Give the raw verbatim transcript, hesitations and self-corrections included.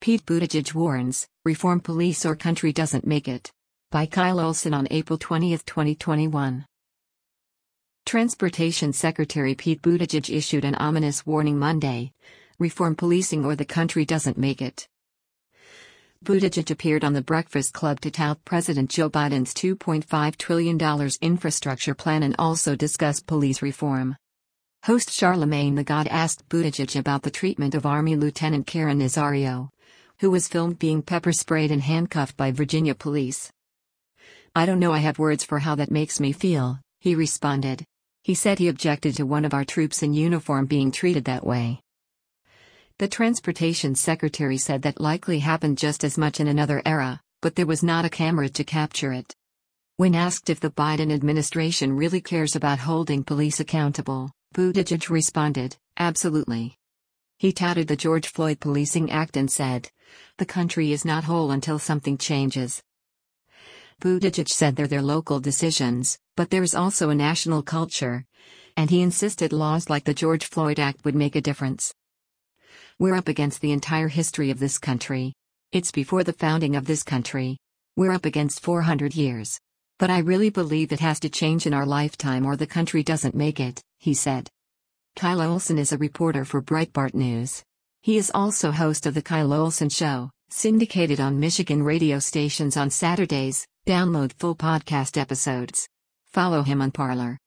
Pete Buttigieg warns, reform police or country doesn't make it. By Kyle Olson on April twentieth, twenty twenty-one. Transportation Secretary Pete Buttigieg issued an ominous warning Monday. Reform policing or the country doesn't make it. Buttigieg appeared on The Breakfast Club to tout President Joe Biden's two point five trillion dollars infrastructure plan and also discussed police reform. Host Charlamagne Tha God asked Buttigieg about the treatment of Army Lieutenant Caron Nazario, who was filmed being pepper-sprayed and handcuffed by Virginia police. "I don't know, I have words for how that makes me feel," he responded. He said he objected to one of our troops in uniform being treated that way. The Transportation Secretary said that likely happened just as much in another era, but there was not a camera to capture it. When asked if the Biden administration really cares about holding police accountable, Buttigieg responded, "Absolutely." He touted the George Floyd Policing Act and said, "The country is not whole until something changes." Buttigieg said they're their local decisions, but there is also a national culture, and he insisted laws like the George Floyd Act would make a difference. "We're up against the entire history of this country. It's before the founding of this country. We're up against four hundred years. But I really believe it has to change in our lifetime or the country doesn't make it," he said. Kyle Olson is a reporter for Breitbart News. He is also host of The Kyle Olson Show, syndicated on Michigan radio stations on Saturdays. Download full podcast episodes. Follow him on Parler.